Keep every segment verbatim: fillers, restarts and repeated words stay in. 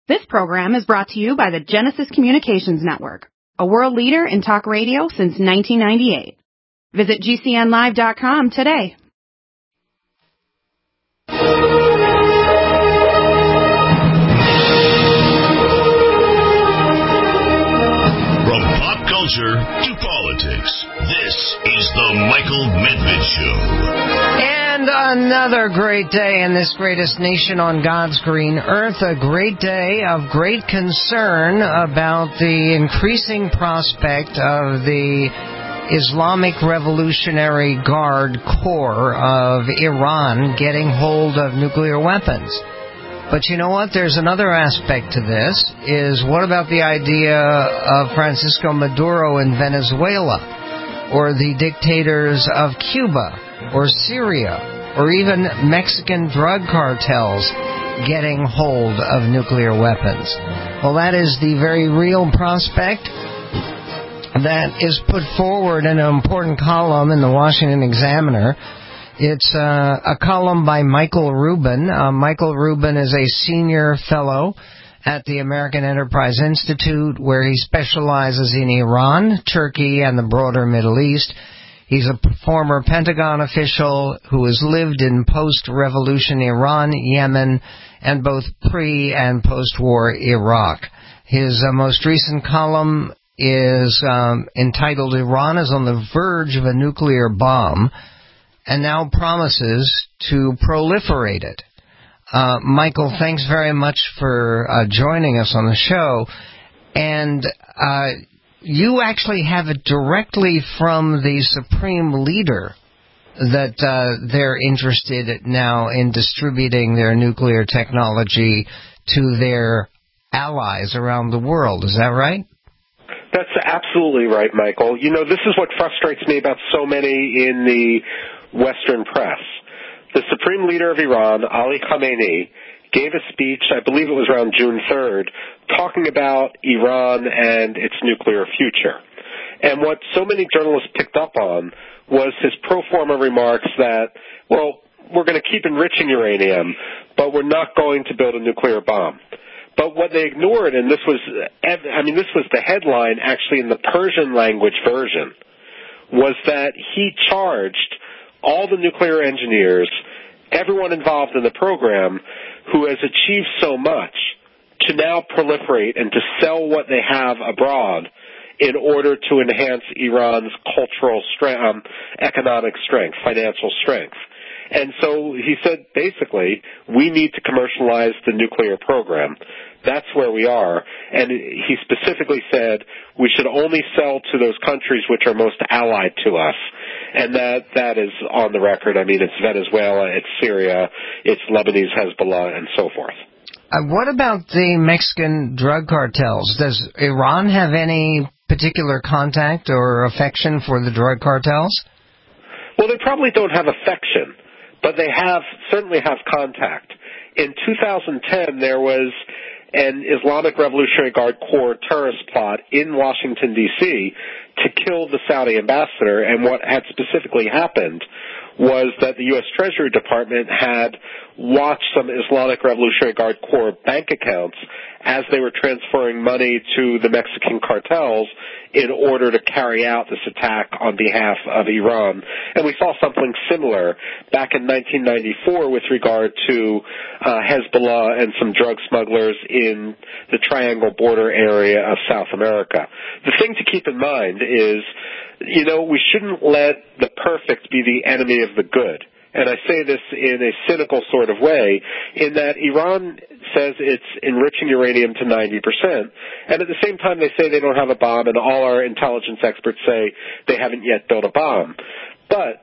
This program is brought to you by the Genesis Communications Network, a world leader in talk radio since nineteen ninety-eight. Visit G C N live dot com today. From pop culture to politics, this is the Michael Medved Show. And another great day in this greatest nation on God's green earth, a great day of great concern about the increasing prospect of the Islamic Revolutionary Guard Corps of Iran getting hold of nuclear weapons. But you know what? There's another aspect to this, is what about the idea of Francisco Maduro in Venezuela, or the dictators of Cuba, or Syria, or even Mexican drug cartels getting hold of nuclear weapons? Well, that is the very real prospect that is put forward in an important column in the Washington Examiner. It's uh, a column by Michael Rubin. Uh, Michael Rubin is a senior fellow at the American Enterprise Institute, where he specializes in Iran, Turkey, and the broader Middle East. He's a former Pentagon official who has lived in post-revolution Iran, Yemen, and both pre- and post-war Iraq. His uh, most recent column is um, entitled "Iran is on the verge of a nuclear bomb and now promises to proliferate it." Uh, Michael, thanks very much for uh, joining us on the show. And uh, you actually have it directly from the Supreme Leader that uh, they're interested now in distributing their nuclear technology to their allies around the world. Is that right? That's absolutely right, Michael. You know, this is what frustrates me about so many in the Western press. The Supreme Leader of Iran, Ali Khamenei, gave a speech, I believe it was around June third, talking about Iran and its nuclear future. And what so many journalists picked up on was his pro forma remarks that, well, we're going to keep enriching uranium, but we're not going to build a nuclear bomb. But what they ignored, and this was, I mean, this was the headline actually in the Persian language version, was that he charged all the nuclear engineers, everyone involved in the program who has achieved so much, to now proliferate and to sell what they have abroad in order to enhance Iran's cultural strength, um, economic strength, financial strength. And so he said, basically, we need to commercialize the nuclear program. That's where we are. And he specifically said we should only sell to those countries which are most allied to us. And that that is on the record. I mean, it's Venezuela, it's Syria, it's Lebanese Hezbollah, and so forth. Uh, what about the Mexican drug cartels? Does Iran have any particular contact or affection for the drug cartels? Well, they probably don't have affection, but they have certainly have contact. In two thousand ten, there was an Islamic Revolutionary Guard Corps terrorist plot in Washington, D C to kill the Saudi ambassador, and what had specifically happened was that the U S Treasury Department had watched some Islamic Revolutionary Guard Corps bank accounts as they were transferring money to the Mexican cartels in order to carry out this attack on behalf of Iran. And we saw something similar back in nineteen ninety-four with regard to uh, Hezbollah and some drug smugglers in the Triangle border area of South America. The thing to keep in mind is, you know, we shouldn't let the perfect be the enemy of the good. And I say this in a cynical sort of way, in that Iran says it's enriching uranium to ninety percent, and at the same time they say they don't have a bomb, and all our intelligence experts say they haven't yet built a bomb. But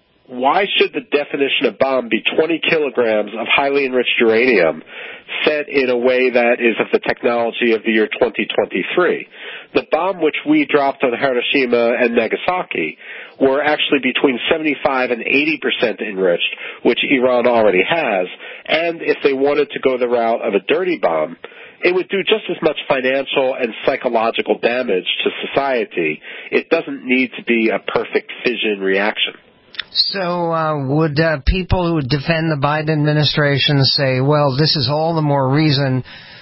why should the definition of bomb be twenty kilograms of highly enriched uranium set in a way that is of the technology of the year twenty twenty-three? The bomb which we dropped on Hiroshima and Nagasaki were actually between seventy-five and eighty percent enriched, which Iran already has. And if they wanted to go the route of a dirty bomb, it would do just as much financial and psychological damage to society. It doesn't need to be a perfect fission reaction. So uh, would uh, people who defend the Biden administration say, well, this is all the more reason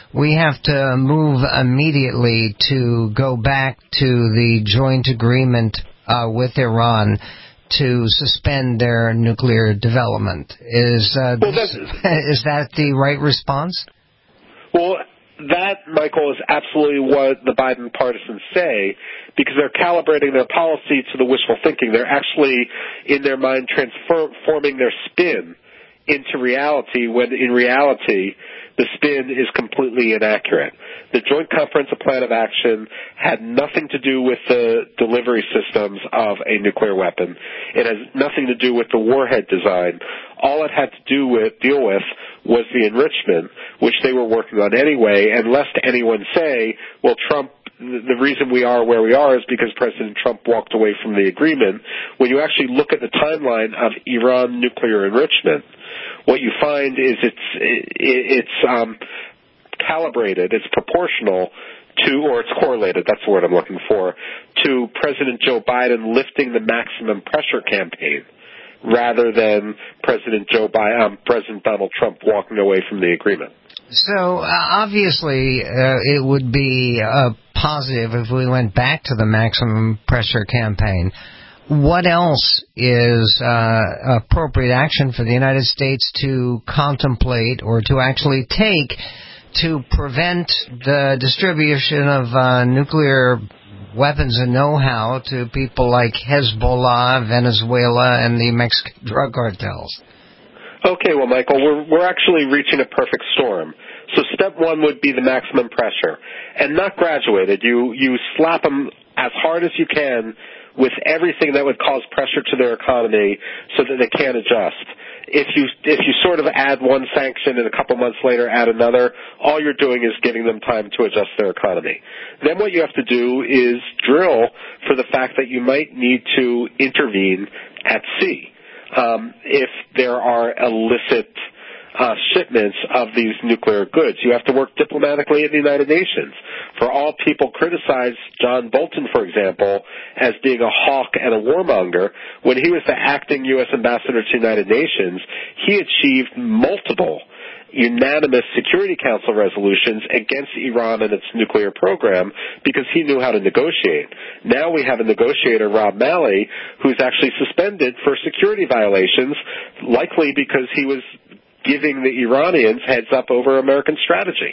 we have to move immediately to go back to the joint agreement uh, with Iran to suspend their nuclear development. Is uh, well, this, is that the right response? Well, that, Michael, is absolutely what the Biden partisans say, because they're calibrating their policy to the wishful thinking. They're actually, in their mind, transforming their spin into reality, when in reality the spin is completely inaccurate. The Joint Comprehensive Plan of Action had nothing to do with the delivery systems of a nuclear weapon. It has nothing to do with the warhead design. All it had to do with, deal with was the enrichment, which they were working on anyway, and lest anyone say, well, Trump, the reason we are where we are is because President Trump walked away from the agreement. When you actually look at the timeline of Iran nuclear enrichment, what you find is it's it's um, calibrated, it's proportional to, or it's correlated, that's the word I'm looking for, to President Joe Biden lifting the maximum pressure campaign, rather than President Joe Biden, um, President Donald Trump walking away from the agreement. So uh, obviously, uh, it would be uh, positive if we went back to the maximum pressure campaign. What else is uh, appropriate action for the United States to contemplate or to actually take to prevent the distribution of uh, nuclear weapons and know-how to people like Hezbollah, Venezuela, and the Mexican drug cartels? Okay, well, Michael, we're, we're actually reaching a perfect storm. So step one would be the maximum pressure, and not graduated. You, you slap them as hard as you can with everything that would cause pressure to their economy so that they can't adjust. If you if you sort of add one sanction and a couple months later add another, all you're doing is giving them time to adjust their economy. Then what you have to do is drill for the fact that you might need to intervene at sea. Um, if there are illicit uh, shipments of these nuclear goods, you have to work diplomatically at the United Nations. For all people criticize John Bolton, for example, as being a hawk and a warmonger, when he was the acting U S ambassador to the United Nations, he achieved multiple unanimous Security Council resolutions against Iran and its nuclear program because he knew how to negotiate. Now we have a negotiator, Rob Malley, who's actually suspended for security violations, likely because he was giving the Iranians heads up over American strategy.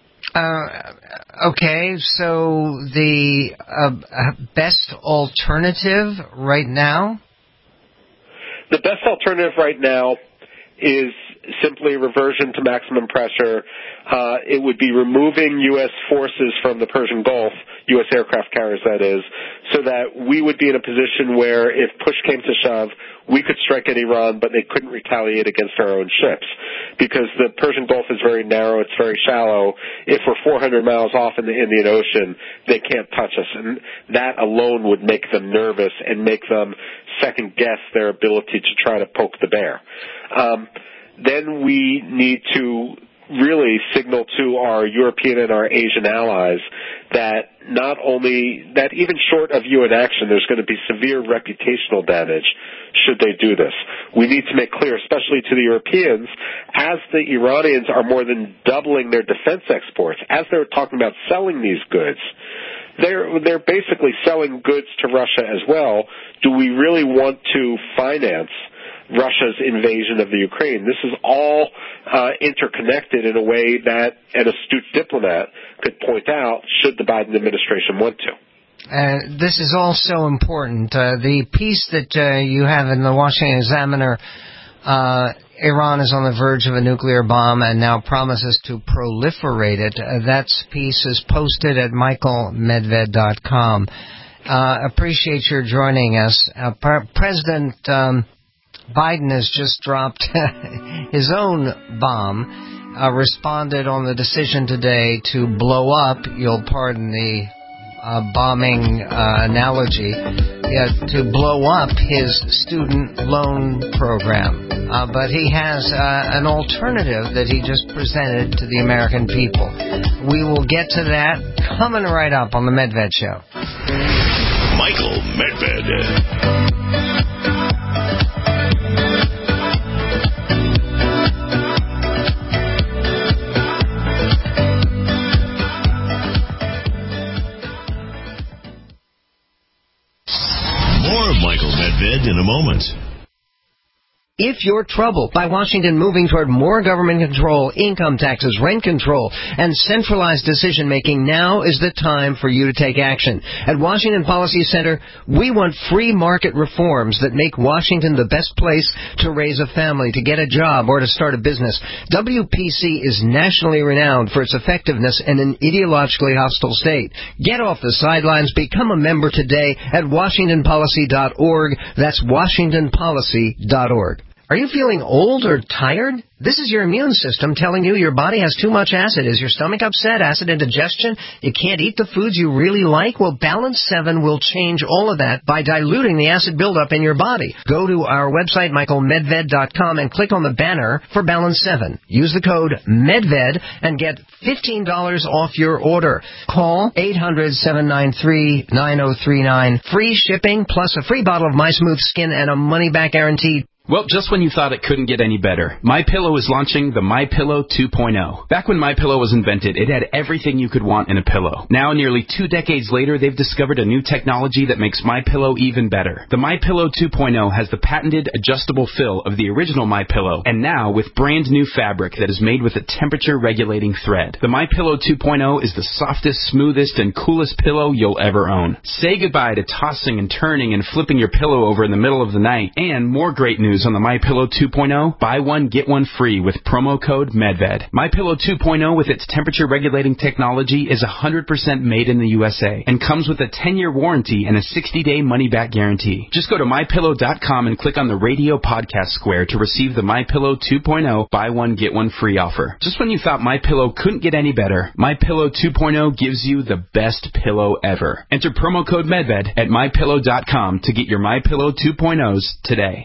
Uh, okay, so the uh, best alternative right now? The best alternative right now is simply reversion to maximum pressure. Uh, it would be removing U S forces from the Persian Gulf, U S aircraft carriers that is, so that we would be in a position where if push came to shove, we could strike at Iran, but they couldn't retaliate against our own ships. Because the Persian Gulf is very narrow, it's very shallow. If we're four hundred miles off in the Indian Ocean, they can't touch us. And that alone would make them nervous and make them second-guess their ability to try to poke the bear. Um, then we need to really signal to our European and our Asian allies that not only, that even short of U N action, there's going to be severe reputational damage should they do this. We need to make clear, especially to the Europeans, as the Iranians are more than doubling their defense exports, as they're talking about selling these goods, they're, they're basically selling goods to Russia as well. Do we really want to finance Russia's invasion of the Ukraine? This is all uh, interconnected in a way that an astute diplomat could point out should the Biden administration want to. Uh, this is all so important. Uh, the piece that uh, you have in the Washington Examiner, uh, Iran is on the verge of a nuclear bomb and now promises to proliferate it. Uh, that piece is posted at michael medved dot com. Uh, appreciate your joining us. Uh, Pre- President um, Biden has just dropped his own bomb, uh, responded on the decision today to blow up, you'll pardon the uh, bombing uh, analogy, yeah, to blow up his student loan program. Uh, but he has uh, an alternative that he just presented to the American people. We will get to that coming right up on the Medved Show. Michael Medved. ahead in a moment. If you're troubled by Washington moving toward more government control, income taxes, rent control, and centralized decision-making, now is the time for you to take action. At Washington Policy Center, we want free market reforms that make Washington the best place to raise a family, to get a job, or to start a business. W P C is nationally renowned for its effectiveness in an ideologically hostile state. Get off the sidelines. Become a member today at washington policy dot org. That's washington policy dot org. Are you feeling old or tired? This is your immune system telling you your body has too much acid. Is your stomach upset? Acid indigestion? You can't eat the foods you really like? Well, Balance seven will change all of that by diluting the acid buildup in your body. Go to our website, michael medved dot com, and click on the banner for Balance seven. Use the code MEDVED and get fifteen dollars off your order. Call eight hundred, seven nine three, nine oh three nine. Free shipping plus a free bottle of My Smooth Skin and a money-back guarantee. Well, just when you thought it couldn't get any better, MyPillow is launching the MyPillow two point oh. Back when MyPillow was invented, it had everything you could want in a pillow. Now, nearly two decades later, they've discovered a new technology that makes MyPillow even better. The MyPillow two point oh has the patented adjustable fill of the original MyPillow, and now with brand new fabric that is made with a temperature-regulating thread. The MyPillow two point oh is the softest, smoothest, and coolest pillow you'll ever own. Say goodbye to tossing and turning and flipping your pillow over in the middle of the night. And more great news on the MyPillow two point oh, buy one, get one free with promo code MEDVED. MyPillow two point oh with its temperature-regulating technology is one hundred percent made in the U S A and comes with a ten-year warranty and a sixty-day money-back guarantee. Just go to my pillow dot com and click on the radio podcast square to receive the MyPillow two point oh buy one, get one free offer. Just when you thought MyPillow couldn't get any better, MyPillow two point oh gives you the best pillow ever. Enter promo code MEDVED at my pillow dot com to get your MyPillow two point ohs today.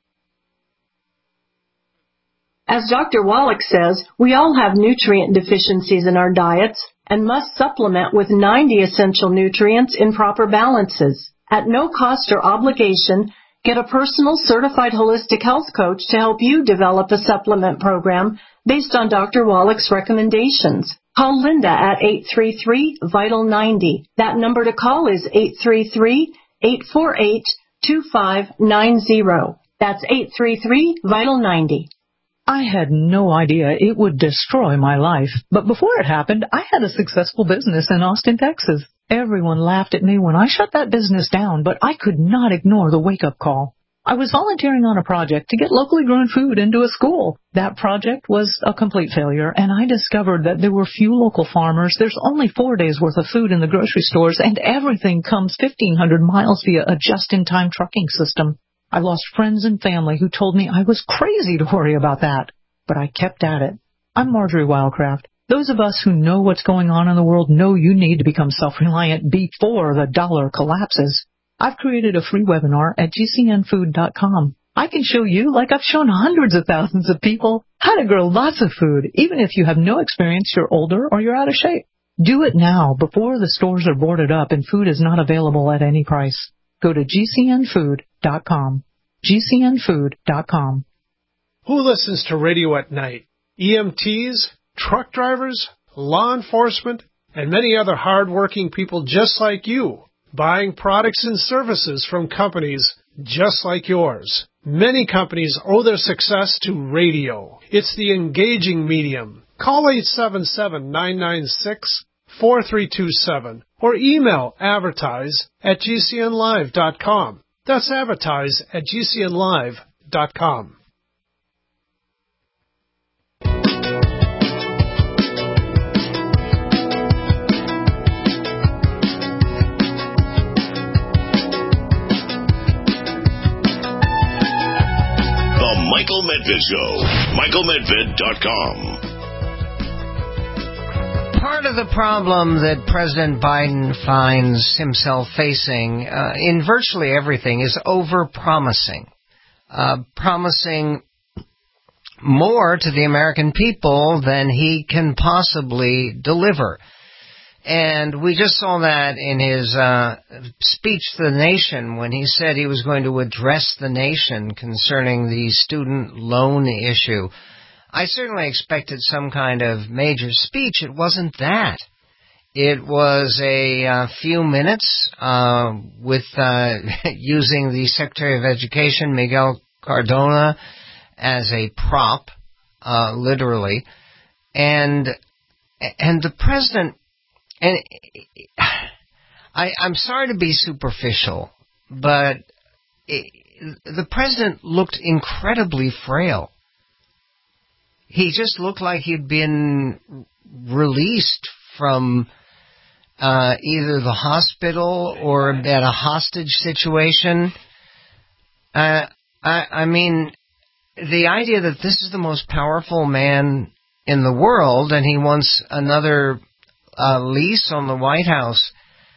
As Doctor Wallach says, we all have nutrient deficiencies in our diets and must supplement with ninety essential nutrients in proper balances. At no cost or obligation, get a personal certified holistic health coach to help you develop a supplement program based on Doctor Wallach's recommendations. Call Linda at eight three three, vital ninety. That number to call is eight three three, eight four eight, two five nine zero. That's eight three three, vital ninety. I had no idea it would destroy my life, but before it happened, I had a successful business in Austin, Texas. Everyone laughed at me when I shut that business down, but I could not ignore the wake-up call. I was volunteering on a project to get locally grown food into a school. That project was a complete failure, and I discovered that there were few local farmers. There's only four days' worth of food in the grocery stores, and everything comes fifteen hundred miles via a just-in-time trucking system. I lost friends and family who told me I was crazy to worry about that, but I kept at it. I'm Marjorie Wildcraft. Those of us who know what's going on in the world know you need to become self-reliant before the dollar collapses. I've created a free webinar at g c n food dot com. I can show you, like I've shown hundreds of thousands of people, how to grow lots of food, even if you have no experience, you're older, or you're out of shape. Do it now, before the stores are boarded up and food is not available at any price. Go to g c n food dot com. g c n food dot com. Who listens to radio at night? E M Ts, truck drivers, law enforcement, and many other hard-working people just like you, buying products and services from companies just like yours. Many companies owe their success to radio. It's the engaging medium. Call eight seven seven, nine nine six, four three two seven or email advertise at g c n live dot com. That's advertise at g c n live dot com. The Michael Medved Show. michael medved dot com. Part of the problem that President Biden finds himself facing uh, in virtually everything is over-promising. Uh, promising more to the American people than he can possibly deliver. And we just saw that in his uh, speech to the nation when he said he was going to address the nation concerning the student loan issue. I certainly expected some kind of major speech. It wasn't that. It was a uh, few minutes uh, with uh, using the Secretary of Education, Miguel Cardona, as a prop, uh, literally, and and the president. And I, I'm sorry to be superficial, but it, the president looked incredibly frail. He just looked like he'd been released from uh, either the hospital or at a hostage situation. Uh, I, I mean, the idea that this is the most powerful man in the world and he wants another uh, lease on the White House,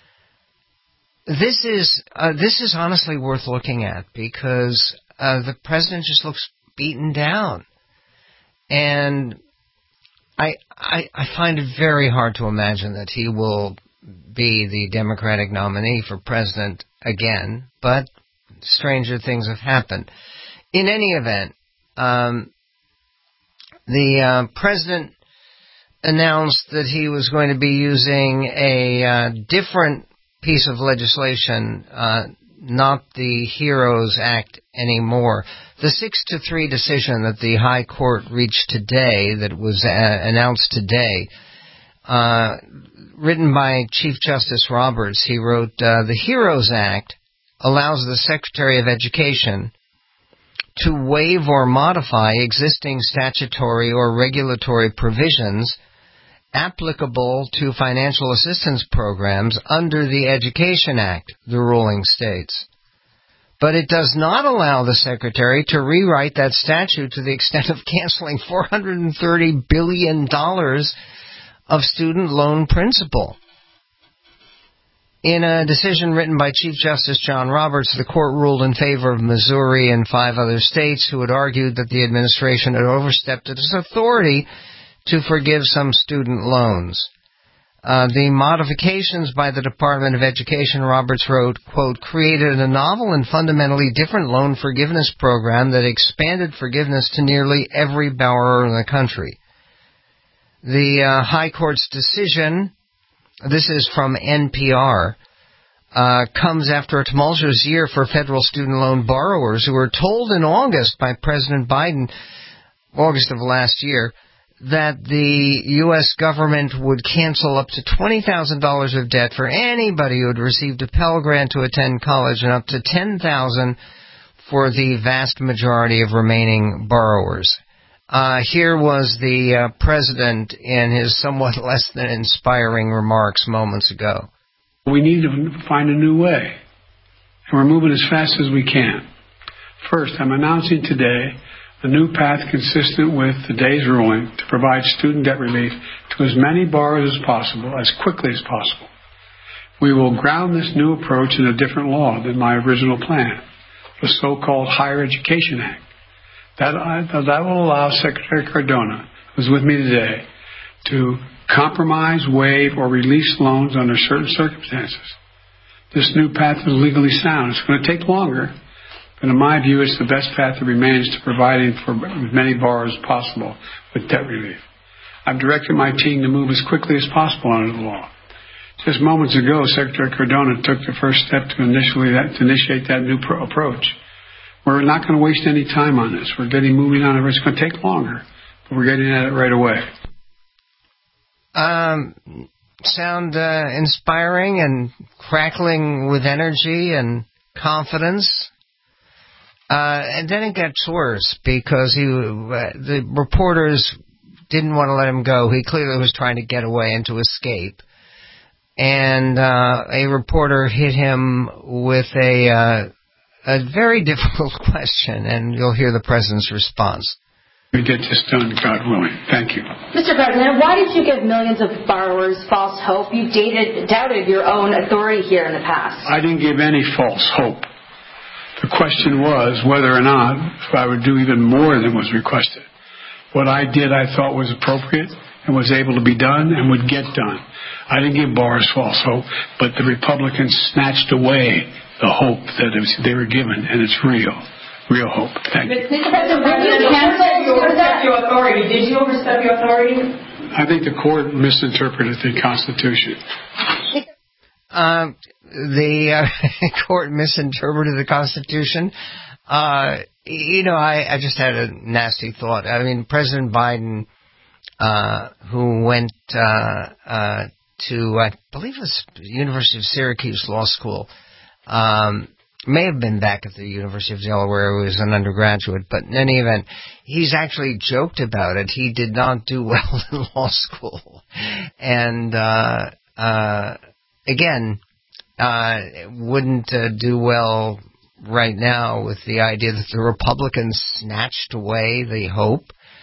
this is uh, this is honestly worth looking at, because uh, the president just looks beaten down. And I, I I find it very hard to imagine that he will be the Democratic nominee for president again, but stranger things have happened. In any event, um, the uh, president announced that he was going to be using a uh, different piece of legislation, uh, not the HEROES Act anymore. The six to three decision that the High Court reached today, that was uh, announced today, uh, written by Chief Justice Roberts, he wrote, uh, the HEROES Act allows the Secretary of Education to waive or modify existing statutory or regulatory provisions applicable to financial assistance programs under the Education Act, the ruling states. But it does not allow the Secretary to rewrite that statute to the extent of canceling four hundred thirty billion dollars of student loan principal. In a decision written by Chief Justice John Roberts, the court ruled in favor of Missouri and five other states who had argued that the administration had overstepped its authority to forgive some student loans. Uh, the modifications by the Department of Education, Roberts wrote, quote, created a novel and fundamentally different loan forgiveness program that expanded forgiveness to nearly every borrower in the country. The uh, High Court's decision, this is from N P R, uh, comes after a tumultuous year for federal student loan borrowers who were told in August by President Biden, August of last year, that the U S government would cancel up to twenty thousand dollars of debt for anybody who had received a Pell Grant to attend college, and up to ten thousand dollars for the vast majority of remaining borrowers. Uh, here was the uh, president in his somewhat less than inspiring remarks moments ago. We need to find a new way, and we're moving as fast as we can. First, I'm announcing today a new path consistent with today's ruling to provide student debt relief to as many borrowers as possible, as quickly as possible. We will ground this new approach in a different law than my original plan, the so-called Higher Education Act. That, that will allow Secretary Cardona, who's with me today, to compromise, waive, or release loans under certain circumstances. This new path is legally sound. It's going to take longer, but in my view, it's the best path that remains to providing for as many borrowers as possible with debt relief. I've directed my team to move as quickly as possible under the law. Just moments ago, Secretary Cardona took the first step to, initially that, to initiate that new pro- approach. We're not going to waste any time on this. We're getting moving on it. It's going to take longer, but we're getting at it right away. Um, sound uh, inspiring and crackling with energy and confidence. Uh, and then it gets worse because he, uh, the reporters didn't want to let him go. He clearly was trying to get away and to escape. And uh, a reporter hit him with a uh, a very difficult question, and you'll hear the president's response. We get this done, God willing. Thank you. Mister President, why did you give millions of borrowers false hope? You dated, doubted your own authority here in the past. I didn't give any false hope. The question was whether or not I would do even more than was requested. What I did I thought was appropriate and was able to be done and would get done. I didn't give borrowers false hope, but the Republicans snatched away the hope that it was, they were given, and it's real. real hope. Thank you. Mister President, when you canceled your authority, did you overstep your authority? I think the court misinterpreted the Constitution. Um, the uh, court misinterpreted the Constitution. Uh, you know, I, I just had a nasty thought. I mean, President Biden, uh, who went uh, uh, to, I believe it was University of Syracuse Law School, um, may have been back at the University of Delaware as an undergraduate, but in any event, he's actually joked about it. He did not do well in law school. And, uh, uh, again, uh, wouldn't uh, do well right now with the idea that the Republicans snatched away the hope.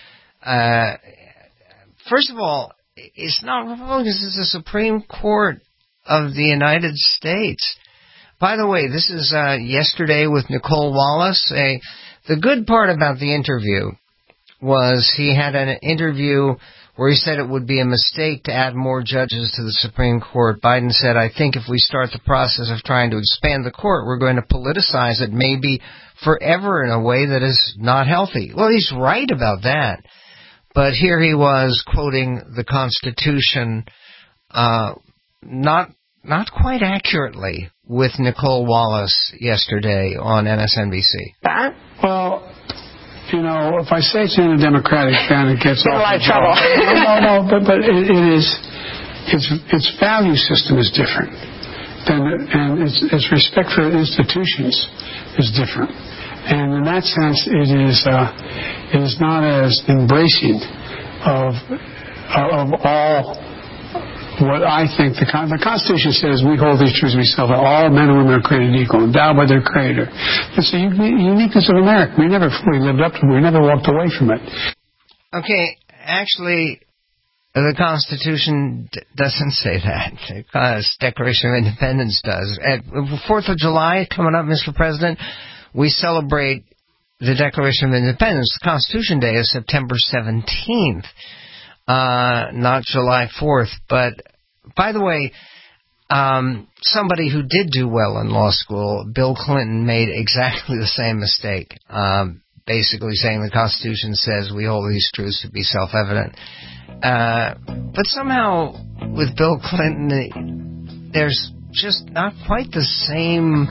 Uh, first of all, it's not Republicans, it's the Supreme Court of the United States. By the way, this is uh, yesterday with Nicole Wallace. A, the good part about the interview was he had an interview where he said it would be a mistake to add more judges to the Supreme Court. Biden said, I think if we start the process of trying to expand the court, we're going to politicize it maybe forever in a way that is not healthy. Well, he's right about that. But here he was quoting the Constitution uh, not not quite accurately with Nicole Wallace yesterday on M S N B C. Well, you know, if I say it's in a Democratic, then it gets in a lot of trouble. no, no, but but it, it is its its value system is different, than and its its respect for institutions is different, and in that sense, it is uh, it is not as embracing of of all. What I think the, the Constitution says, we hold these truths to be self. All men and women are created equal, endowed by their Creator. It's the uniqueness of America. We never fully lived up to it. We never walked away from it. Okay, actually, the Constitution d- doesn't say that. The Declaration of Independence does. At Fourth of July coming up, Mister President, we celebrate the Declaration of Independence. The Constitution Day is September seventeenth. Uh, not July fourth, but by the way, um, somebody who did do well in law school, Bill Clinton, made exactly the same mistake, um, basically saying the Constitution says we hold these truths to be self-evident. Uh, but somehow, with Bill Clinton, there's just not quite the same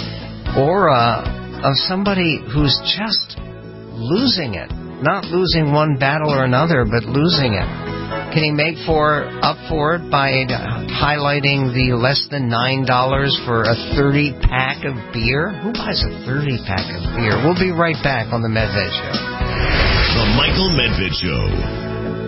aura of somebody who's just losing it. Not losing one battle or another, but losing it. Can he make for up for it by highlighting the less than nine dollars for a thirty pack of beer? Who buys a thirty pack of beer? We'll be right back on the Medved Show. The Michael Medved Show.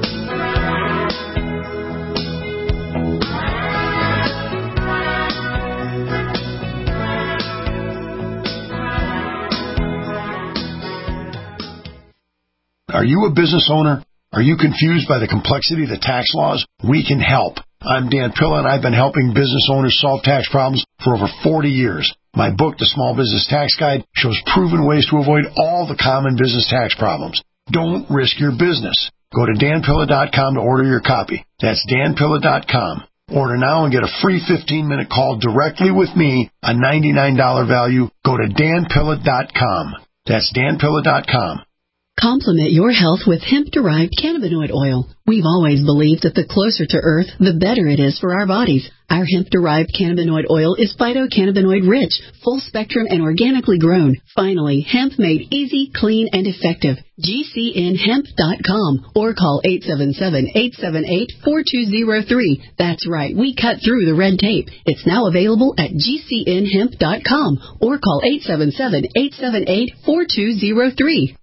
Are you a business owner? Are you confused by the complexity of the tax laws? We can help. I'm Dan Pilla, and I've been helping business owners solve tax problems for over forty years. My book, The Small Business Tax Guide, shows proven ways to avoid all the common business tax problems. Don't risk your business. Go to dan pilla dot com to order your copy. That's dan pilla dot com. Order now and get a free fifteen-minute call directly with me, a ninety-nine dollars value. Go to dan pilla dot com. That's dan pilla dot com. Complement your health with hemp-derived cannabinoid oil. We've always believed that the closer to Earth, the better it is for our bodies. Our hemp-derived cannabinoid oil is phytocannabinoid-rich, full-spectrum, and organically grown. Finally, hemp made easy, clean, and effective. G C N hemp dot com or call eight seven seven, eight seven eight, four two zero three. That's right, we cut through the red tape. It's now available at G C N hemp dot com or call eight seven seven, eight seven eight, four two zero three.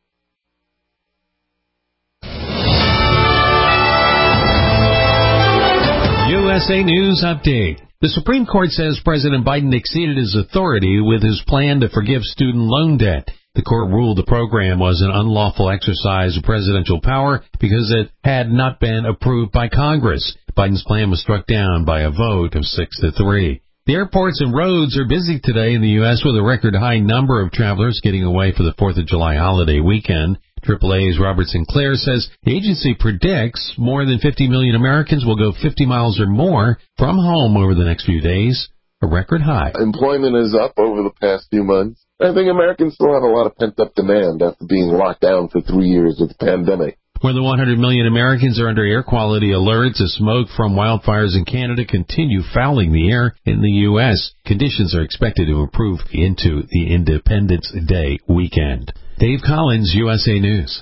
U S A News Update. The Supreme Court says President Biden exceeded his authority with his plan to forgive student loan debt. The court ruled the program was an unlawful exercise of presidential power because it had not been approved by Congress. Biden's plan was struck down by a vote of six to three. The airports and roads are busy today in the U S with a record high number of travelers getting away for the fourth of July holiday weekend. triple A's Robert Sinclair says the agency predicts more than fifty million Americans will go fifty miles or more from home over the next few days, a record high. Employment is up over the past few months. I think Americans still have a lot of pent-up demand after being locked down for three years with the pandemic. More than one hundred million Americans are under air quality alerts as smoke from wildfires in Canada continue fouling the air in the U S. Conditions are expected to improve into the Independence Day weekend. Dave Collins, U S A News.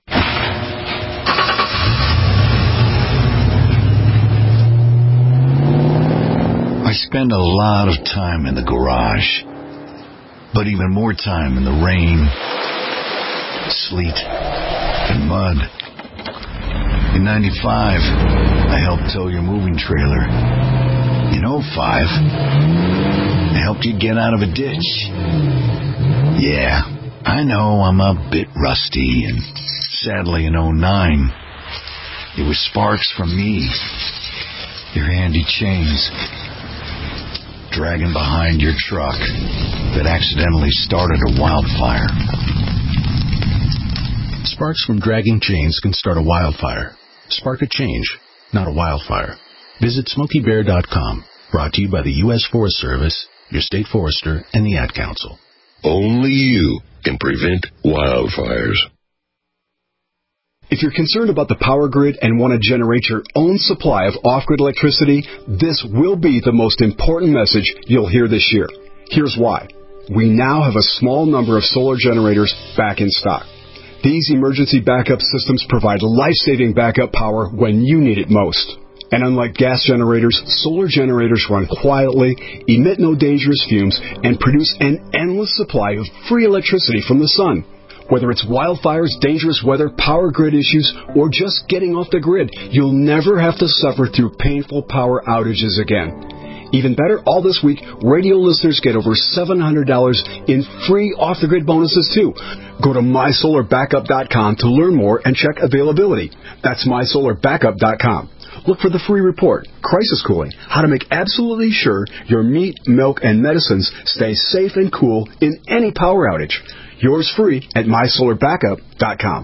I spend a lot of time in the garage, but even more time in the rain, sleet, and mud. In ninety-five, I helped tow your moving trailer. In oh five, I helped you get out of a ditch. Yeah, I know I'm a bit rusty, and sadly in oh nine, it was sparks from me, your handy chains, dragging behind your truck that accidentally started a wildfire. Sparks from dragging chains can start a wildfire. Spark a change, not a wildfire. Visit Smokey Bear dot com. Brought to you by the U S Forest Service, your state forester, and the Ad Council. Only you can prevent wildfires. If you're concerned about the power grid and want to generate your own supply of off-grid electricity, this will be the most important message you'll hear this year. Here's why. We now have a small number of solar generators back in stock. These emergency backup systems provide life-saving backup power when you need it most. And unlike gas generators, solar generators run quietly, emit no dangerous fumes, and produce an endless supply of free electricity from the sun. Whether it's wildfires, dangerous weather, power grid issues, or just getting off the grid, you'll never have to suffer through painful power outages again. Even better, all this week, radio listeners get over seven hundred dollars in free off-the-grid bonuses, too. Go to my solar backup dot com to learn more and check availability. That's my solar backup dot com. Look for the free report, Crisis Cooling, how to make absolutely sure your meat, milk, and medicines stay safe and cool in any power outage. Yours free at my solar backup dot com.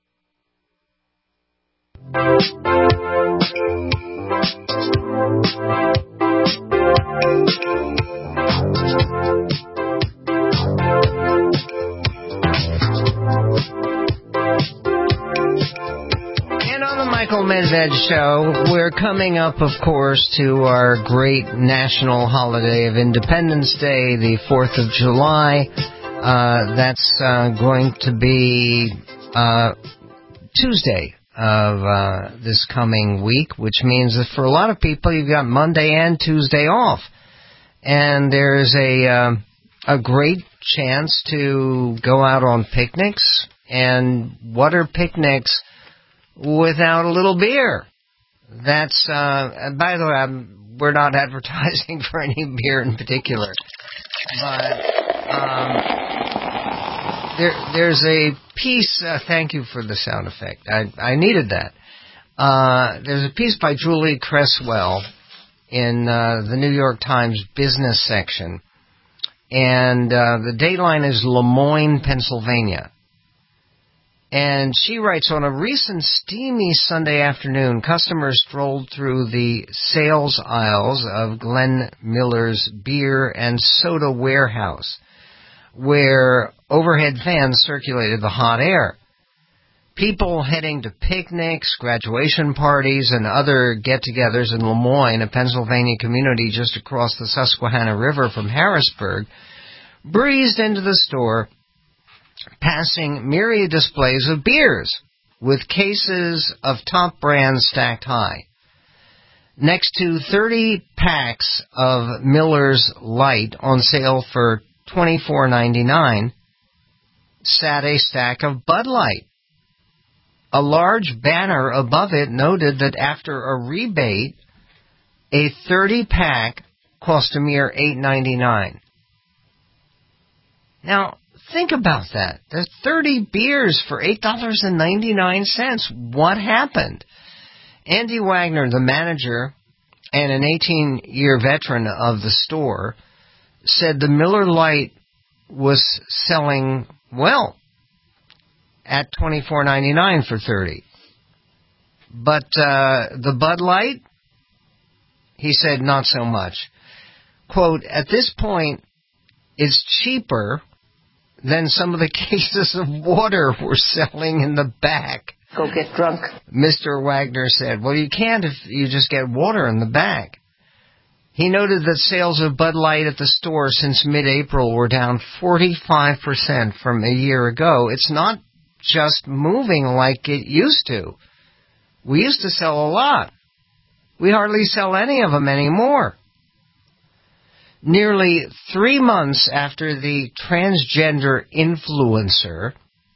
And on the Michael Medved Show, we're coming up, of course, to our great national holiday of Independence Day, the fourth of July. Uh, that's uh, going to be uh, Tuesday of uh, this coming week, which means that for a lot of people, you've got Monday and Tuesday off. And there's a uh, a great chance to go out on picnics. And what are picnics without a little beer? That's, uh, by the way, I'm, we're not advertising for any beer in particular. But um, there, there's a piece, uh, thank you for the sound effect. I, I needed that. Uh, there's a piece by Julie Cresswell in uh, the New York Times business section. And uh, the dateline is Lemoyne, Pennsylvania. And she writes, on a recent steamy Sunday afternoon, customers strolled through the sales aisles of Glenn Miller's beer and soda warehouse, where overhead fans circulated the hot air. People heading to picnics, graduation parties, and other get-togethers in Lemoyne, a Pennsylvania community just across the Susquehanna River from Harrisburg, breezed into the store, passing myriad displays of beers, with cases of top brands stacked high. Next to thirty packs of Miller's Light on sale for twenty-four ninety-nine, sat a stack of Bud Light. A large banner above it noted that after a rebate, a thirty-pack cost a mere eight ninety-nine. Now, think about that. There's thirty beers for eight dollars and ninety-nine cents. What happened? Andy Wagner, the manager and an eighteen-year veteran of the store, said the Miller Lite was selling well at twenty-four ninety-nine for thirty. But uh, the Bud Light, he said, not so much. Quote, at this point, it's cheaper then some of the cases of water were selling in the back. Go get drunk. Mister Wagner said, well, you can't if you just get water in the back. He noted that sales of Bud Light at the store since mid-April were down forty-five percent from a year ago. It's not just moving like it used to. We used to sell a lot. We hardly sell any of them anymore. Nearly three months after the transgender influencer,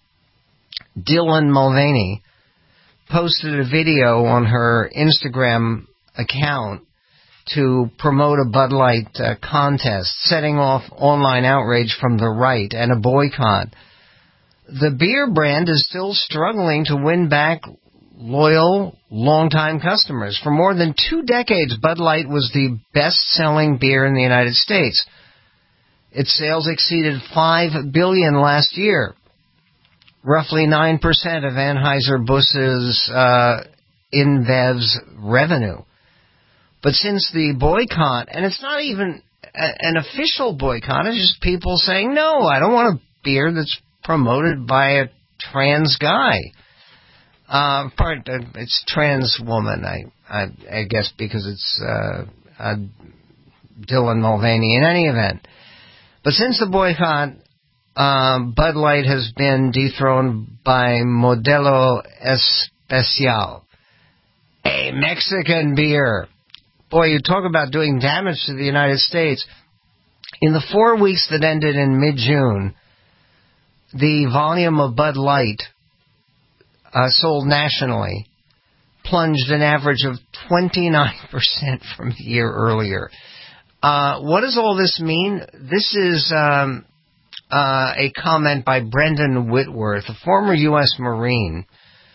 Dylan Mulvaney, posted a video on her Instagram account to promote a Bud Light uh, contest, setting off online outrage from the right and a boycott. The beer brand is still struggling to win back loyal, longtime customers. For more than two decades, Bud Light was the best-selling beer in the United States. Its sales exceeded five billion dollars last year, roughly nine percent of Anheuser-Busch's uh, InBev's revenue. But since the boycott, and it's not even a, an official boycott, it's just people saying, no, I don't want a beer that's promoted by a trans guy. Uh, part, it's trans woman, I, I, I guess, because it's uh, uh, Dylan Mulvaney in any event. But since the boycott, um, Bud Light has been dethroned by Modelo Especial, a Mexican beer. Boy, you talk about doing damage to the United States. In the four weeks that ended in mid-June, the volume of Bud Light uh, sold nationally plunged an average of twenty-nine percent from the year earlier. Uh, what does all this mean? This is um, uh, a comment by Brendan Whitworth, a former U S Marine,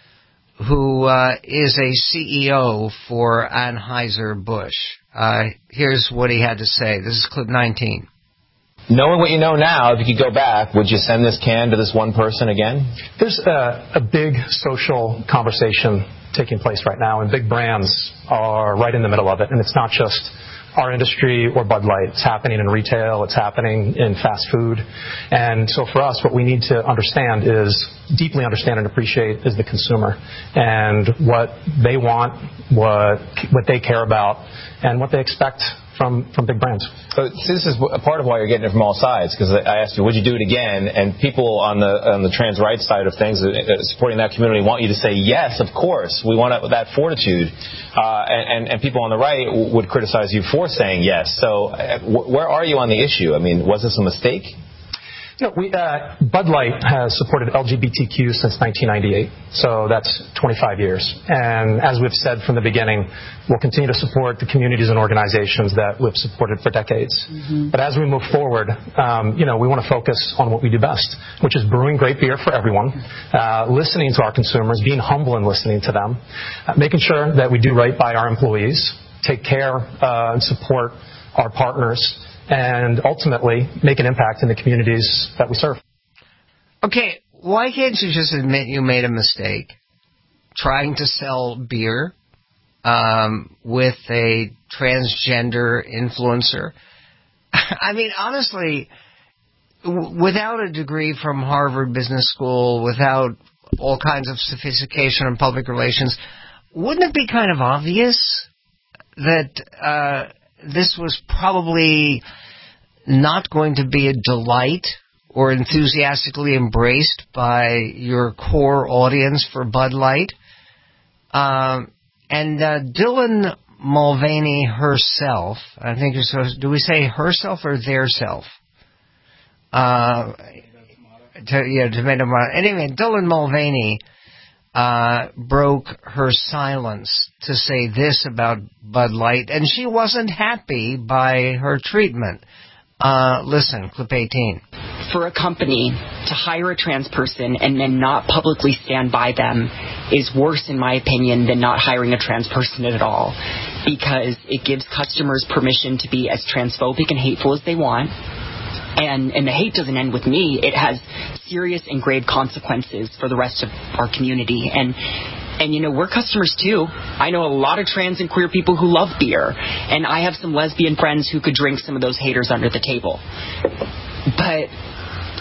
who uh, is a C E O for Anheuser-Busch. Uh, here's what he had to say. This is clip nineteen. Knowing what you know now, if you could go back, would you send this can to this one person again? There's a, a big social conversation taking place right now, and big brands are right in the middle of it. And it's not just our industry or Bud Light. It's happening in retail. It's happening in fast food. And so for us, what we need to understand is, deeply understand and appreciate is the consumer and what they want, what what they care about, and what they expect from, from big brands. So this is a part of why you're getting it from all sides, because I asked you, would you do it again? And people on the on the trans rights side of things, uh, supporting that community, want you to say, yes, of course, we want that fortitude. Uh, and, and, and people on the right would criticize you for saying yes. So uh, w- where are you on the issue? I mean, was this a mistake? You know, we, uh, Bud Light has supported L G B T Q since nineteen ninety-eight, so that's twenty-five years. And as we've said from the beginning, we'll continue to support the communities and organizations that we've supported for decades. Mm-hmm. But as we move forward, um, you know, we want to focus on what we do best, which is brewing great beer for everyone, uh, listening to our consumers, being humble and listening to them, uh, making sure that we do right by our employees, take care uh, and support our partners, and ultimately make an impact in the communities that we serve. Okay, why can't you just admit you made a mistake trying to sell beer um, with a transgender influencer? I mean, honestly, w- without a degree from Harvard Business School, without all kinds of sophistication in public relations, wouldn't it be kind of obvious that uh, this was probably not going to be a delight or enthusiastically embraced by your core audience for Bud Light? Um, and uh, Dylan Mulvaney herself, I think you're supposed to, do we say herself or their self? Uh, to, yeah, tomato motto. Anyway, Dylan Mulvaney uh, broke her silence to say this about Bud Light, and she wasn't happy by her treatment. Uh, listen, clip eighteen. For a company to hire a trans person and then not publicly stand by them is worse, in my opinion, than not hiring a trans person at all, because it gives customers permission to be as transphobic and hateful as they want. And, and the hate doesn't end with me. It has serious and grave consequences for the rest of our community. And And, you know, we're customers, too. I know a lot of trans and queer people who love beer. And I have some lesbian friends who could drink some of those haters under the table. But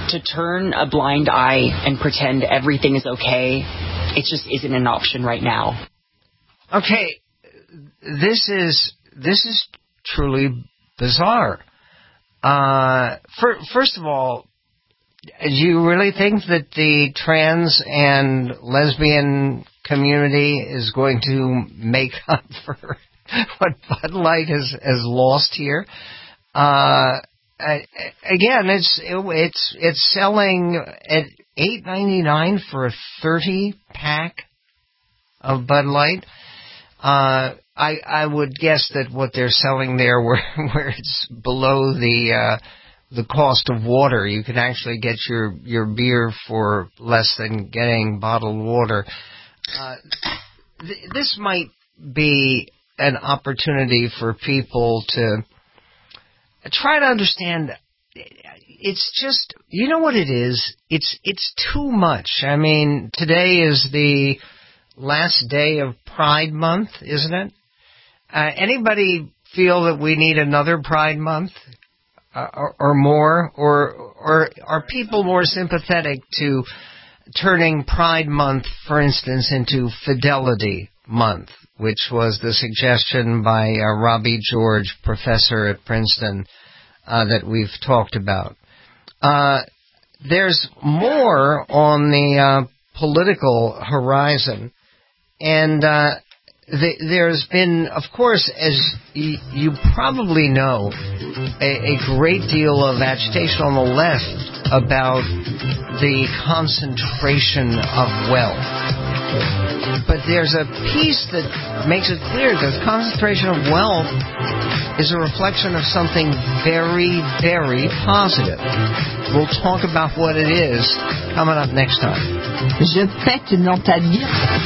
to turn a blind eye and pretend everything is okay, it just isn't an option right now. Okay, this is this is truly bizarre. Uh, for, first of all, do you really think that the trans and lesbian community is going to make up for what Bud Light has, has lost here? Uh, again, it's it, it's it's selling at eight ninety-nine for a thirty pack of Bud Light. Uh, I I would guess that what they're selling there, where where it's below the uh, the cost of water, you can actually get your your beer for less than getting bottled water. Uh, th- this might be an opportunity for people to try to understand. It's just, you know what it is? It's it's too much. I mean, today is the last day of Pride Month, isn't it? Uh, anybody feel that we need another Pride Month uh, or, or more? Or, or are people more sympathetic to turning Pride Month, for instance, into Fidelity Month, which was the suggestion by uh, Robbie George, professor at Princeton, uh, that we've talked about? Uh, there's more on the uh, political horizon. And uh, the, there's been, of course, as y- you probably know, a, a great deal of agitation on the left about the concentration of wealth. But there's a piece that makes it clear that the concentration of wealth is a reflection of something very, very positive. We'll talk about what it is coming up next time. Je pète dans ta vie.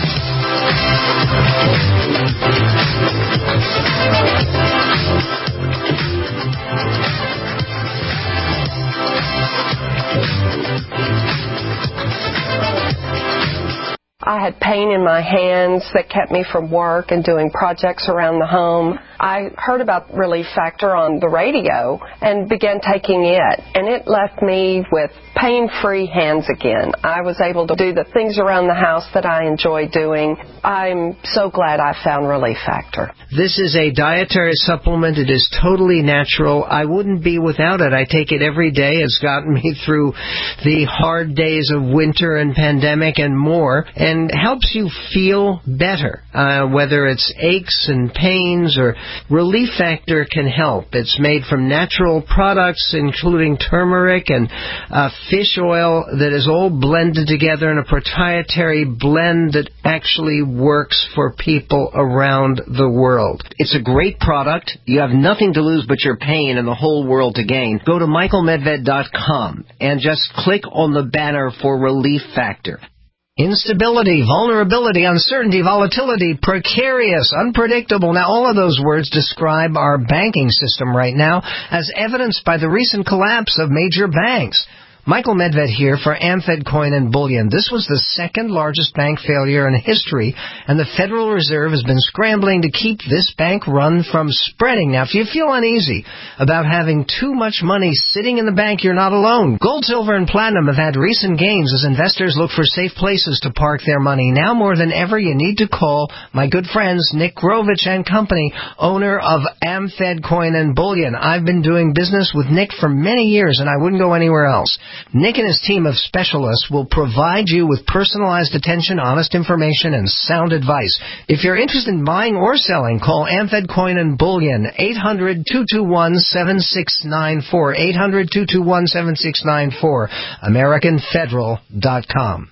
I had pain in my hands that kept me from work and doing projects around the home. I heard about Relief Factor on the radio and began taking it, and it left me with pain-free hands again. I was able to do the things around the house that I enjoy doing. I'm so glad I found Relief Factor. This is a dietary supplement. It is totally natural. I wouldn't be without it. I take it every day. It's gotten me through the hard days of winter and pandemic and more, and helps you feel better, uh, whether it's aches and pains or Relief Factor can help. It's made from natural products, including turmeric and uh, fish oil, that is all blended together in a proprietary blend that actually works for people around the world. It's a great product. You have nothing to lose but your pain and the whole world to gain. Go to michael medved dot com and just click on the banner for Relief Factor. Instability, vulnerability, uncertainty, volatility, precarious, unpredictable. Now, all of those words describe our banking system right now, as evidenced by the recent collapse of major banks. Michael Medved here for Amfed Coin and Bullion. This was the second largest bank failure in history, and the Federal Reserve has been scrambling to keep this bank run from spreading. Now, if you feel uneasy about having too much money sitting in the bank, you're not alone. Gold, silver, and platinum have had recent gains as investors look for safe places to park their money. Now more than ever, you need to call my good friends Nick Grovich and Company, owner of Amfed Coin and Bullion. I've been doing business with Nick for many years, and I wouldn't go anywhere else. Nick and his team of specialists will provide you with personalized attention, honest information, and sound advice. If you're interested in buying or selling, call Amfed Coin and Bullion, eight hundred, two two one, seven six nine four, eight hundred, two two one, seven six nine four, american federal dot com.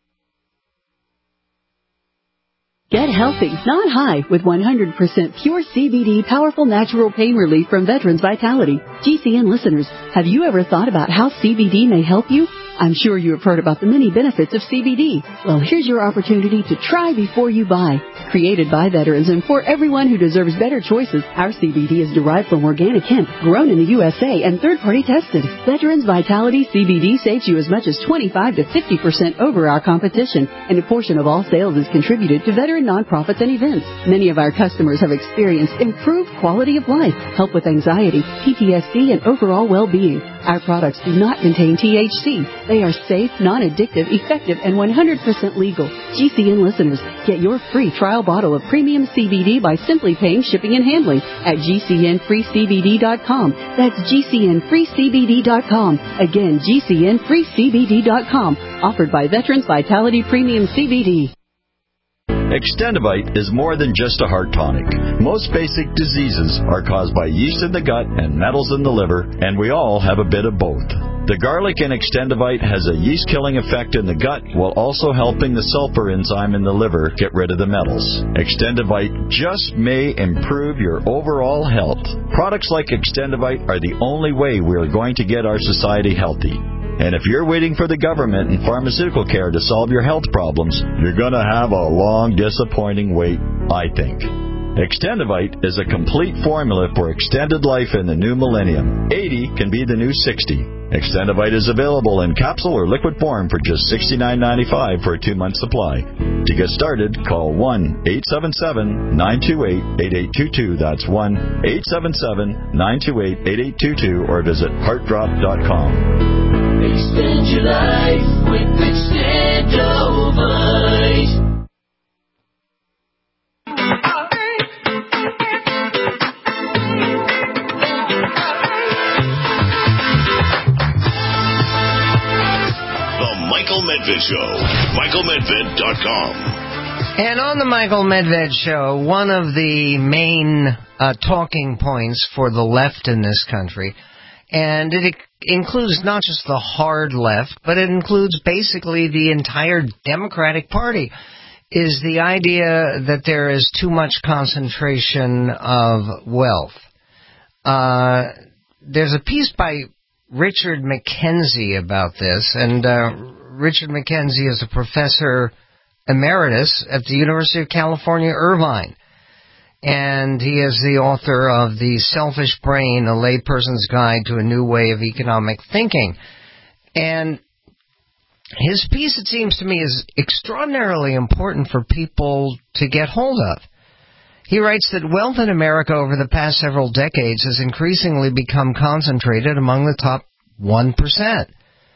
Get healthy, not high, with one hundred percent pure C B D powerful natural pain relief from Veterans Vitality. G C N listeners, have you ever thought about how C B D may help you? I'm sure you have heard about the many benefits of C B D. Well, here's your opportunity to try before you buy. Created by veterans and for everyone who deserves better choices, our C B D is derived from organic hemp, grown in the U S A, and third-party tested. Veterans Vitality C B D saves you as much as twenty-five to fifty percent over our competition, and a portion of all sales is contributed to veteran Christian nonprofits and events. Many of our customers have experienced improved quality of life, help with anxiety, P T S D, and overall well-being. Our products do not contain T H C. They are safe, non-addictive, effective, and one hundred percent legal. G C N listeners, get your free trial bottle of premium C B D by simply paying shipping and handling at G C N free C B D dot com. That's G C N free C B D dot com. Again, G C N free C B D dot com. Offered by Veterans Vitality Premium C B D. Extendivite is more than just a heart tonic. Most basic diseases are caused by yeast in the gut and metals in the liver, and we all have a bit of both. The garlic in Extendivite has a yeast-killing effect in the gut while also helping the sulfur enzyme in the liver get rid of the metals. Extendivite just may improve your overall health. Products like Extendivite are the only way we are going to get our society healthy. And if you're waiting for the government and pharmaceutical care to solve your health problems, you're going to have a long, disappointing wait, I think. Extendivite is a complete formula for extended life in the new millennium. eighty can be the new sixty. Extendivite is available in capsule or liquid form for just sixty-nine ninety-five for a two-month supply. To get started, call one eight seven seven, nine two eight, eight eight two two. That's one eight seven seven, nine two eight, eight eight two two or visit heart drop dot com. Extend your life with Extendivite. Michael Medved Show. Michael Medved dot com. And on the Michael Medved Show, one of the main uh, talking points for the left in this country, and it includes not just the hard left, but it includes basically the entire Democratic Party, is the idea that there is too much concentration of wealth. Uh, there's a piece by Richard McKenzie about this, and uh, Richard McKenzie is a professor emeritus at the University of California, Irvine. And he is the author of The Selfish Brain, A Layperson's Guide to a New Way of Economic Thinking. And his piece, it seems to me, is extraordinarily important for people to get hold of. He writes that wealth in America over the past several decades has increasingly become concentrated among the top one percent.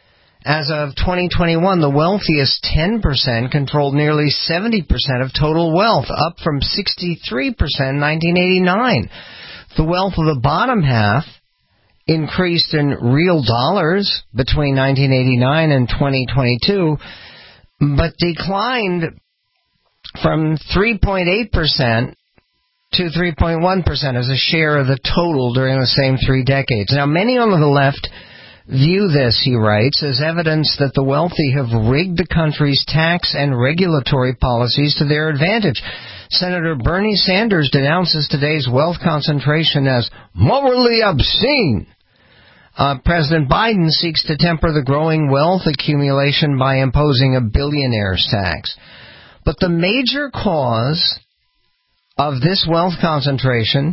As of twenty twenty-one, the wealthiest ten percent controlled nearly seventy percent of total wealth, up from sixty-three percent in nineteen eighty-nine. The wealth of the bottom half increased in real dollars between nineteen eighty-nine and twenty twenty-two, but declined from three point eight percent to three point one percent as a share of the total during the same three decades. Now, many on the left view this, he writes, as evidence that the wealthy have rigged the country's tax and regulatory policies to their advantage. Senator Bernie Sanders denounces today's wealth concentration as morally obscene. Uh, President Biden seeks to temper the growing wealth accumulation by imposing a billionaire's tax. But the major cause of this wealth concentration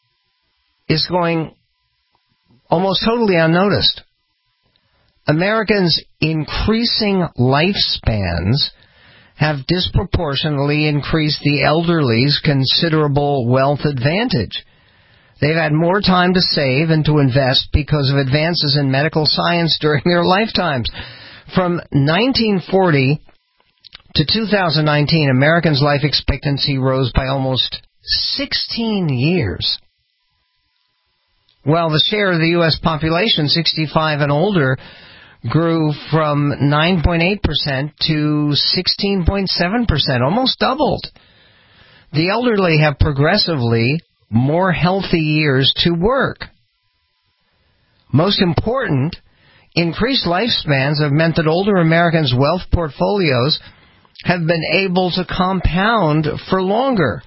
is going almost totally unnoticed. Americans' increasing lifespans have disproportionately increased the elderly's considerable wealth advantage. They've had more time to save and to invest because of advances in medical science during their lifetimes. From nineteen forty to two thousand nineteen, Americans' life expectancy rose by almost sixteen years, while the share of the U S population sixty-five and older grew from nine point eight percent to sixteen point seven percent, almost doubled. The elderly have progressively more healthy years to work. Most important, increased lifespans have meant that older Americans' wealth portfolios have been able to compound for longer.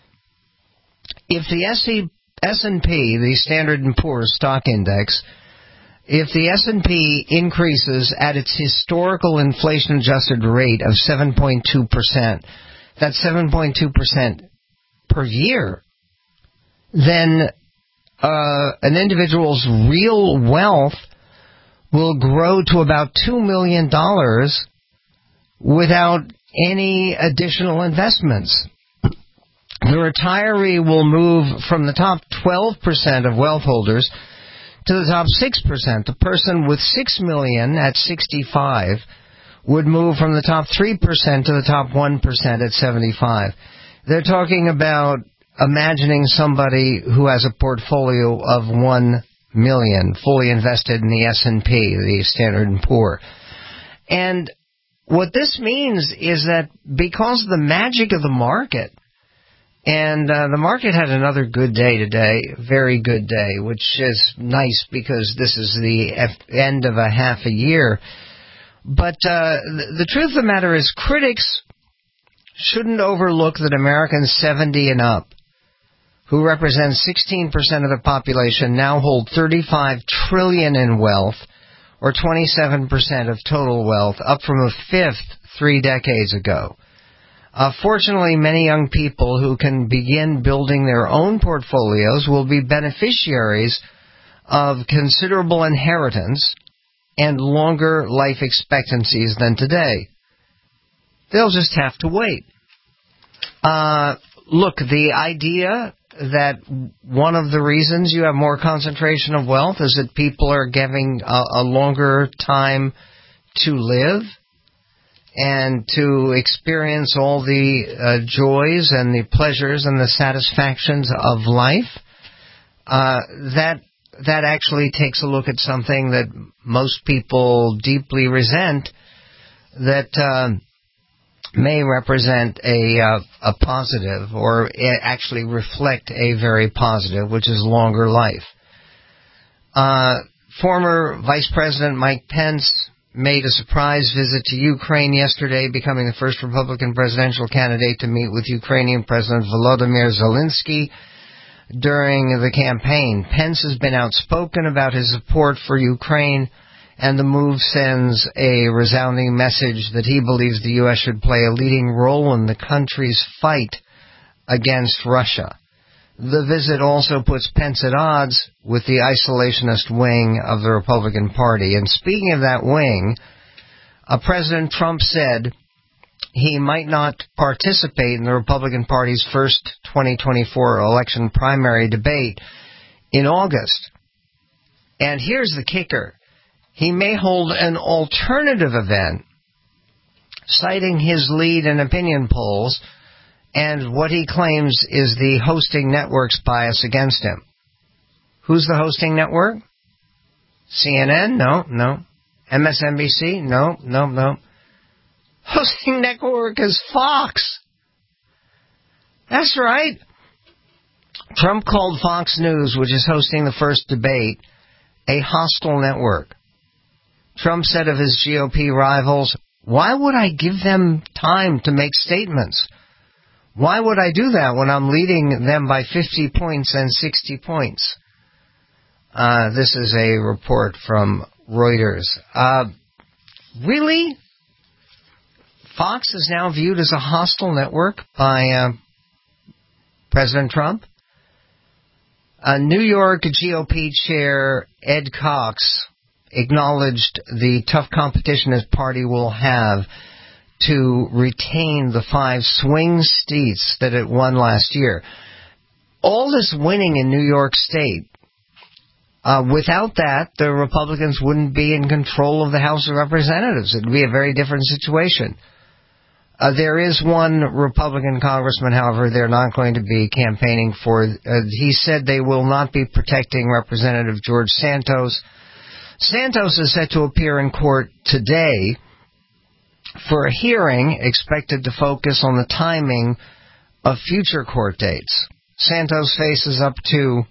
If the S and P, the Standard and Poor's stock index, if the S and P increases at its historical inflation-adjusted rate of seven point two percent, that's seven point two percent per year, then uh, an individual's real wealth will grow to about two million dollars without any additional investments. The retiree will move from the top twelve percent of wealth holders to the top six percent. The person with six million dollars at sixty-five would move from the top three percent to the top one percent at seventy-five. They're talking about imagining somebody who has a portfolio of one million dollars fully invested in the S and P, the Standard and Poor. And what this means is that because of the magic of the market, and uh, the market had another good day today, very good day, which is nice because this is the F- end of a half a year. But uh, the, the truth of the matter is critics shouldn't overlook that Americans seventy and up, who represent sixteen percent of the population, now hold thirty-five trillion dollars in wealth, or twenty-seven percent of total wealth, up from a fifth three decades ago. Uh, fortunately, many young people who can begin building their own portfolios will be beneficiaries of considerable inheritance and longer life expectancies than today. They'll just have to wait. Uh, look, the idea that one of the reasons you have more concentration of wealth is that people are giving a, a longer time to live and to experience all the uh, joys and the pleasures and the satisfactions of life, uh, that that actually takes a look at something that most people deeply resent, that uh, may represent a uh, a positive, or actually reflect a very positive, which is longer life. Uh, former Vice President Mike Pence made a surprise visit to Ukraine yesterday, becoming the first Republican presidential candidate to meet with Ukrainian President Volodymyr Zelensky during the campaign. Pence has been outspoken about his support for Ukraine, and the move sends a resounding message that he believes the U S should play a leading role in the country's fight against Russia. The visit also puts Pence at odds with the isolationist wing of the Republican Party. And speaking of that wing, uh, President Trump said he might not participate in the Republican Party's first twenty twenty-four election primary debate in August. And here's the kicker. He may hold an alternative event, citing his lead in opinion polls and what he claims is the hosting network's bias against him. Who's the hosting network? C N N? No, no. M S N B C? No, no, no. Hosting network is Fox. That's right. Trump called Fox News, which is hosting the first debate, a hostile network. Trump said of his G O P rivals, "Why would I give them time to make statements? Why would I do that when I'm leading them by fifty points and sixty points?" Uh, this is a report from Reuters. Uh, really? Fox is now viewed as a hostile network by uh, President Trump? Uh, New York G O P chair Ed Cox acknowledged the tough competition his party will have to retain the five swing seats that it won last year. All this winning in New York State, uh, without that, the Republicans wouldn't be in control of the House of Representatives. It would be a very different situation. Uh, there is one Republican congressman, however, they're not going to be campaigning for. Uh, he said they will not be protecting Representative George Santos. Santos is set to appear in court today for a hearing expected to focus on the timing of future court dates. Santos faces up to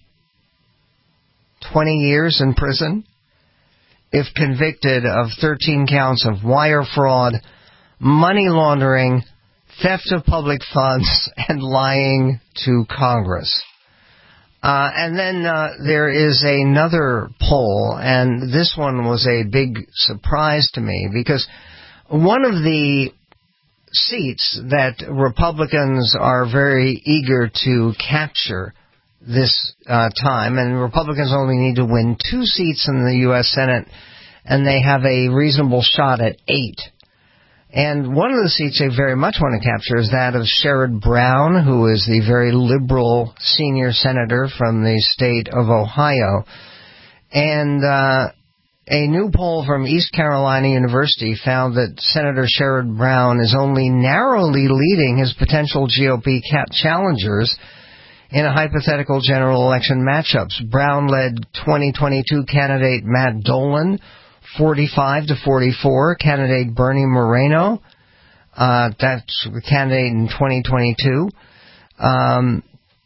twenty years in prison if convicted of thirteen counts of wire fraud, money laundering, theft of public funds, and lying to Congress. Uh, and then uh, there is another poll, and this one was a big surprise to me, because one of the seats that Republicans are very eager to capture this uh, time, and Republicans only need to win two seats in the U S Senate, and they have a reasonable shot at eight. And one of the seats they very much want to capture is that of Sherrod Brown, who is the very liberal senior senator from the state of Ohio. And uh, a new poll from East Carolina University found that Senator Sherrod Brown is only narrowly leading his potential G O P challengers in a hypothetical general election matchups. Brown led twenty twenty-two candidate Matt Dolan forty-five to forty-four, candidate Bernie Moreno, uh, that's the candidate in twenty twenty-two, um,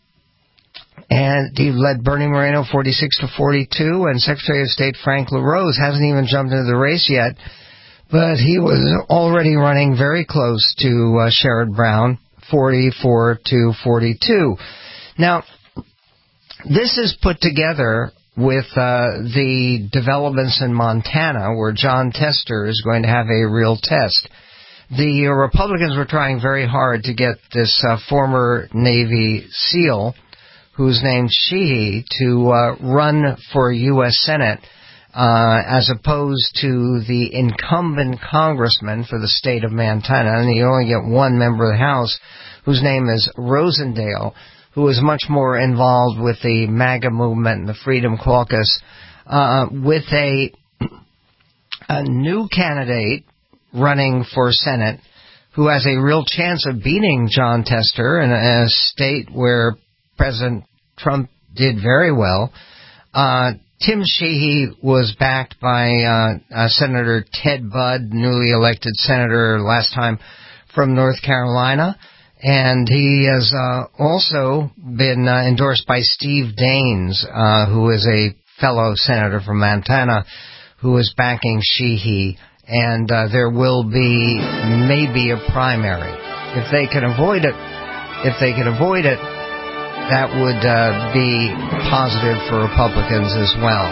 and he led Bernie Moreno forty-six to forty-two, and Secretary of State Frank LaRose hasn't even jumped into the race yet, but he was already running very close to uh, Sherrod Brown, forty-four to forty-two. Now, this is put together with uh, the developments in Montana, where Jon Tester is going to have a real test. The uh, Republicans were trying very hard to get this uh, former Navy SEAL, who's named Sheehy, to uh, run for U S Senate, uh, as opposed to the incumbent congressman for the state of Montana, and you only get one member of the House, whose name is Rosendale, who is much more involved with the MAGA movement and the Freedom Caucus, uh, with a, a new candidate running for Senate who has a real chance of beating Jon Tester in a, in a state where President Trump did very well. Uh, Tim Sheehy was backed by uh, uh, Senator Ted Budd, newly elected senator last time from North Carolina. And he has uh, also been uh, endorsed by Steve Daines, uh, who is a fellow senator from Montana, who is backing Sheehy. And uh, there will be maybe a primary. If they can avoid it, if they can avoid it, that would uh, be positive for Republicans as well.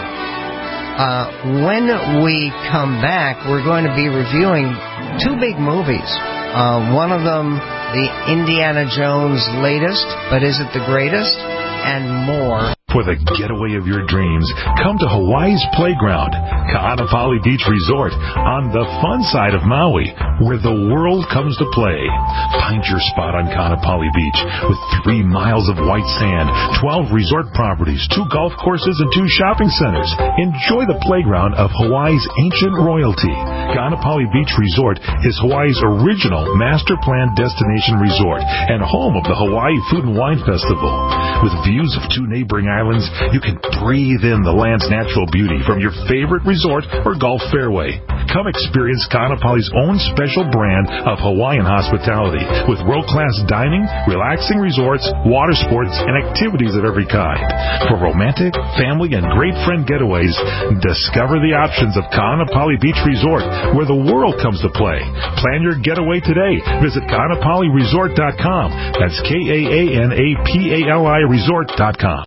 Uh, when we come back, we're going to be reviewing two big movies. Uh, one of them, the Indiana Jones latest, but is it the greatest? And more. For the getaway of your dreams, come to Hawaii's Playground, Ka'anapali Beach Resort, on the fun side of Maui, where the world comes to play. Find your spot on Ka'anapali Beach with three miles of white sand, twelve resort properties, two golf courses, and two shopping centers. Enjoy the playground of Hawaii's ancient royalty. Ka'anapali Beach Resort is Hawaii's original master plan destination resort and home of the Hawaii Food and Wine Festival. With views of two neighboring islands, you can breathe in the land's natural beauty from your favorite resort or golf fairway. Come experience Ka'anapali's own special brand of Hawaiian hospitality with world-class dining, relaxing resorts, water sports, and activities of every kind. For romantic, family, and great friend getaways, discover the options of Ka'anapali Beach Resort, where the world comes to play. Plan your getaway today. Visit Ka'anapali Resort dot com. That's K A A N A P A L I Resort dot com.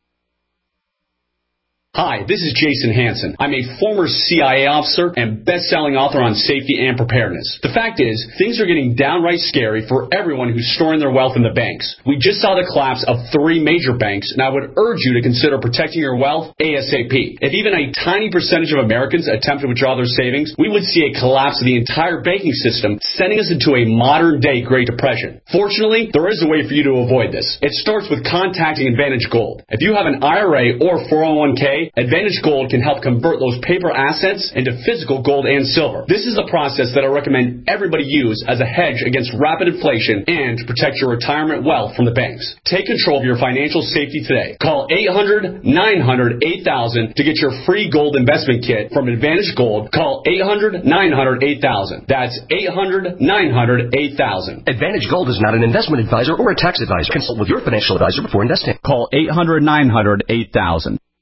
Hi, this is Jason Hansen. I'm a former C I A officer and best-selling author on safety and preparedness. The fact is, things are getting downright scary for everyone who's storing their wealth in the banks. We just saw the collapse of three major banks, and I would urge you to consider protecting your wealth ASAP. If even a tiny percentage of Americans attempt to withdraw their savings, we would see a collapse of the entire banking system, sending us into a modern-day Great Depression. Fortunately, there is a way for you to avoid this. It starts with contacting Advantage Gold. If you have an I R A or four oh one k, Advantage Gold can help convert those paper assets into physical gold and silver. This is the process that I recommend everybody use as a hedge against rapid inflation and to protect your retirement wealth from the banks. Take control of your financial safety today. Call eight hundred, nine hundred, eight thousand to get your free gold investment kit from Advantage Gold. Call eight hundred, nine hundred, eight thousand. That's eight hundred, nine hundred, eight thousand. Advantage Gold is not an investment advisor or a tax advisor. Consult with your financial advisor before investing. Call eight hundred, nine hundred, eight thousand.